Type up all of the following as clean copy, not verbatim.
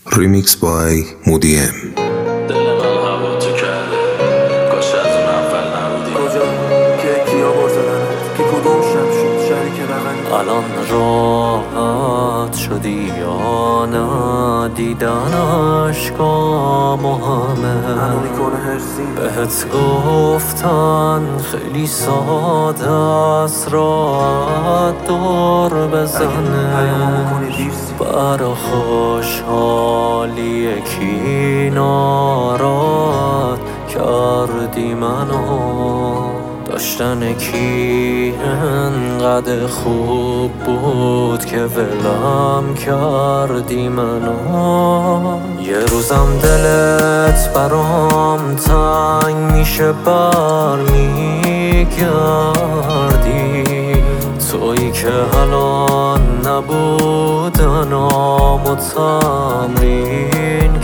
Remix by Mudiem. دل من هوا تو کرده کاش از اون اول نبودی. کجا که کیا برزدن که کدوم شب شد شریک بغلی. الان راحت شدی یا نه؟ دیدن عشقامو همه هنو میکنه هرسی بهت گفتن خیلی ساده است راحت دور بزنه. برا خوشحالی یکی ناراحت کردی منو. داشتن کی انقدر خوب بود که ولم کردی منو. یه روزم دلت برام تنگ میشه برمیگردی، تویی که الان نبودنامو تمرین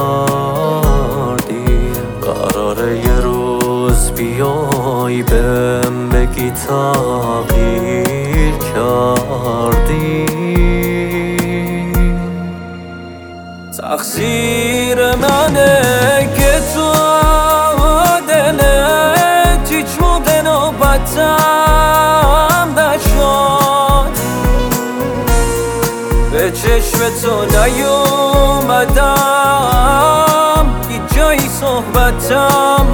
کردی. قراره یه روز بیای بهم بگی تغییر کردی. تقصیر منه که تو دلت هیچ موقع نوبتم نشد. به چشم تو نیومدم هیچ جایی صحبتم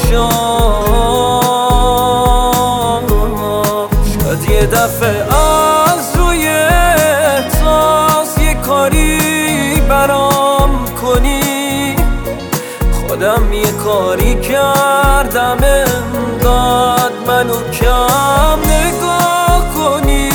نشد. شاید یه دفعه از روی احساس یه کاری برام کنی. خودم یه کاری کردم انقدر منو کم نگاه کنی.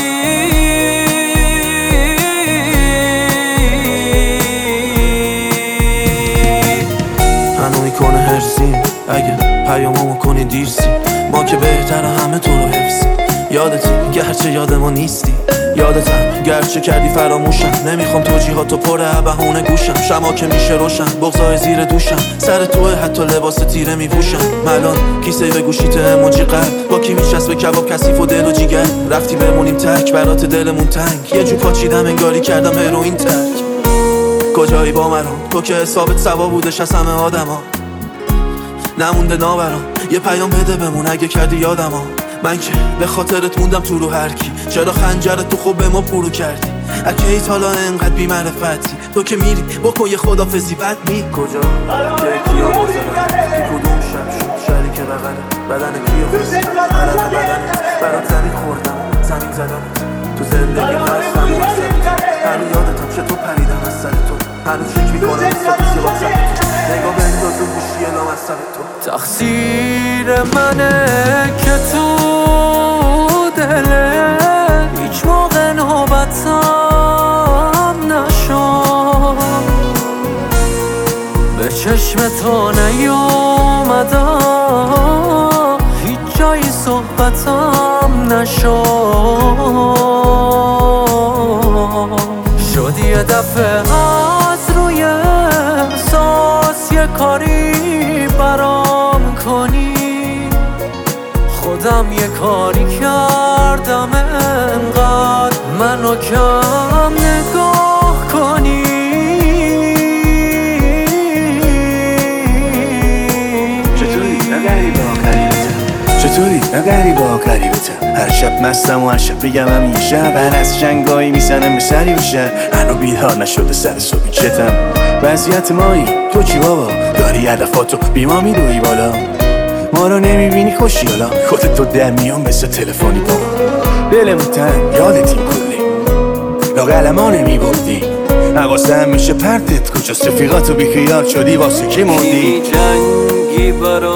هنو میکنه هرسیم اگه پیاممو کنی دیرسی. ما که بهتره همه تو رو حفظی. یادتی گرچه یاد ما نیستی، یادتم گرچه کردی فراموشم. نمیخوام توجیهاتو پره بهونه گوشم. شما که میشه روشن بغضای زیر دوشم. سر توه حتی لباس تیره میپوشم. ملان کیسه به گوشیت اموجی قلب با کی میچسبه کباب کثیف و دل و جیگر. رفتی بمونیم تک برات دلمون تنگ. یه جو پاچیدم انگاری کردم هروئین ترک. کجایی با مرام تو که حسابت سوا بودش از همه آدما. نمونده ناورام یه پیام بده بمون اگه کردی یادما. من که به خاطرت موندم تو رو هر کی. چرا خنجرت تو خوب به ما پرو کردی؟ اکیت حالا انقدر بی معرفتی. تو که میری بکن یه خدافزی بد می. کجا که کیا برزدن که کدوم شب شد شریک بغلی. بدن کیو خوزی حالت بدنت برات زمین خوردم زمین زدم. تو زندگی هستم هنو یادتم چه تو پریدم از سر تو. هنو فکر میکنم استاتوسی واتساپ تو. نگاه بنداز و گوشی لامصب تو. تقصیر منه که تو دلت هیچ موقع نوبتم نشد. به چشم تو نیومدم هیچ جایی صحبتم نشد. شد یه دفعه از روی احساس یه کاری برام کنی. خودم یه کاری کردم انقدر منو کم نگاه کنی. چطوری؟ نه غریبه ها قریبتم. هر شب مستم و هر شب بگم همیشه هر از شنگایی میزنم به سری بشه. هنو بیدار نشده سر صبحی چتم. وضعیت مایی تو چی بابا؟ داری علفاتو بی ما میروی بالا. ما رو نمیبینی خوشیالا. خودت تو در میان مثل تلفنی بابا. دلمون تنگ یادت این کلی لاغلما نمیبردی. حواسم میشه پرتت کجاست؟ رفیقاتو بیخیال شدی واسه کی موندی؟ جنگی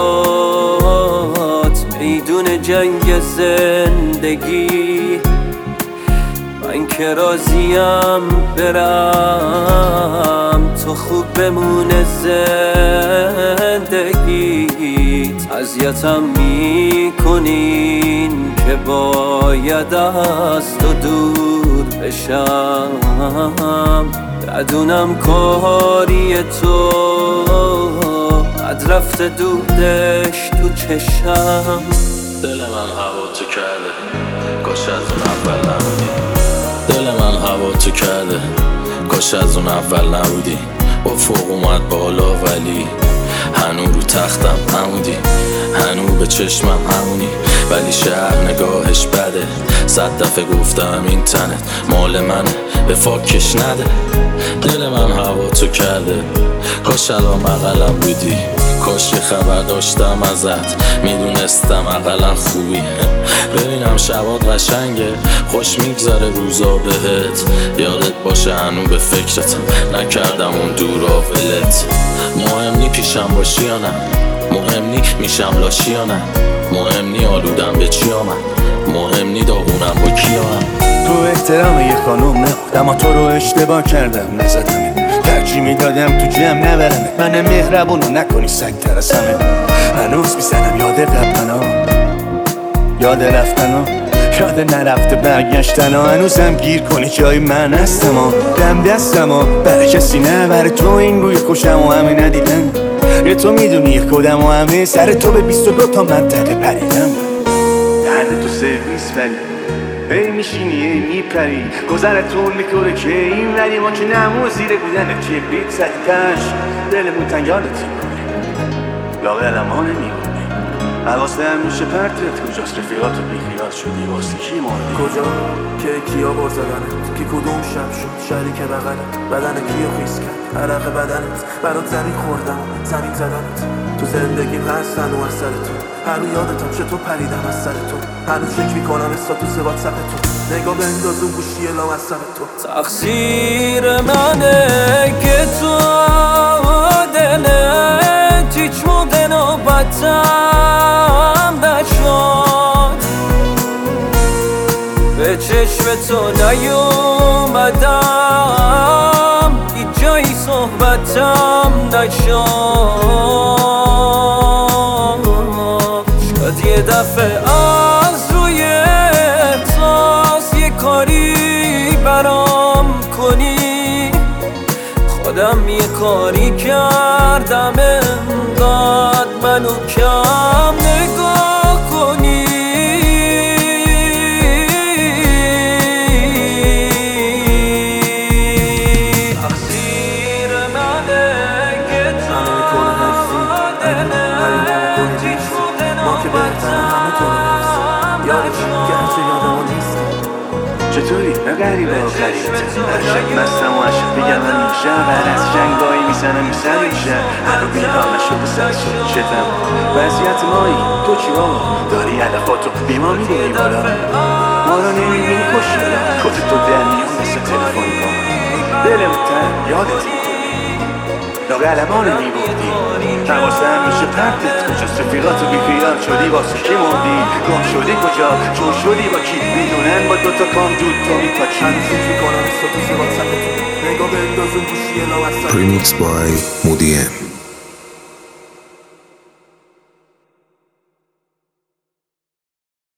برات میدون جنگ زندگی. من که راضیم برم تو خوب بمونه زندگیت. اذیتم میکنین که باید از تو دور بشم. بدونم کاری تو بد رفته دودش تو چشم. دل من هوا تو کرده کاش از اون اول نبودی. دل من هوا تو کرده کاش از اون اول نبودی. افق اومد بالا ولی هنو رو تختم همونی، هنو به چشمم همونی، ولی شهر نگاهش بده. 100 دفعه گفتم این تنت مال منه، به فاکش نده. دل من هوا تو کرده، کاش الان بغلم بودی، کاش یه خبر داشتم ازت، میدونستم اقلا خوبی. ببینم شبات قشنگه، خوش میگذره روزا بهت، یادت باشه هنو به فکرتم، نکردم اون دورا ولت. مهم نی پیشم باشی یا نه، مهم نی میشم لاشی یا نه، مهم نی آلودم به چی آمد، مهم نی داغونم با کی آمد. تو احترام یه خانوم نبود، اما تو رو اشتباه کردم نزدم، ترجیح میدادم تو جمع نبرم، من مهربونو نکنی سگ ترسمه. هنوز میزنم یاد قبلنا، یاد رفتنا، یاد نرفته برگشتنا. هنوزم گیر کنی جای من هستم، دم دستم برای کسی نه، برای تو این بوی خوشم و همه ندیدن. یه تو میدونی یک کدم و همه سر تو به 22 تا منطقه پریدم. دهن تو سرویس ولی هی میشینی هی میپری، گذرت طول میکنه که این ولی ما که نمو زیر بودن کبریت زدیتش دلمون تنگ یادت میکنی، لاغر اما نمیمونی. حواسم میشه پرتت کجاست، رفیقاتو بیخیال شدی واسه کی ماندی؟ کجا که کیا بار زدنت، که کدوم شب شد شریک بغلت، بدن کیو خیس کرد عرق بدنت، برات زمین خوردم زمین زدنت. تو زندگیم هست هنو از سر تو، هنو یادتم چطور پریدم از سر تو، هنو فکر میکنم استاتوس واتساپ تو، نگاه بنداز اون گوشی لام از سر تو. تقصیر منه که تو دلت هیچ موقع نوبتم نشد، به چشم تو نیومدم، هیچ جایی صحبتم نشد. شاید یه دفعه از روی احساس یه کاری برام کنی، خودم یه کاری کردم انقدر منو کم نگاه کنی. تقصیر منه که تو دلت هیچ موقع ما که بهتر همه تو رو حفظیم، یادتم گرچه یادمو نیستی. چطوری؟ نه غریبه و غریبته، هر شب مستم و عشق بگم همین شب، هر از جنگایی میزنم میسر این شهر، هنو بیدار نشده سر شدم. وضعیت مایی تو چی بابا؟ داری هدفاتو بی ما میدونی بالا، ما رو نمیبینی کشیدم، کت تو در میون مثل تلفن کن، دلمون تن یادت میکنی، لاغر اما نمیبردی. حواسم میشه پرتت کجاست، رفیقاتو بیخیال شدی واسه کی مردی، گم شدی کجا، چون شدی با کی، میدونن با 2 تا کام دود تو میپاچی. هنو فکر میکنم استاتوس واتساپ تو، نگاه بنداز اون گوشی لام از سر تو. Remixed by Moody M.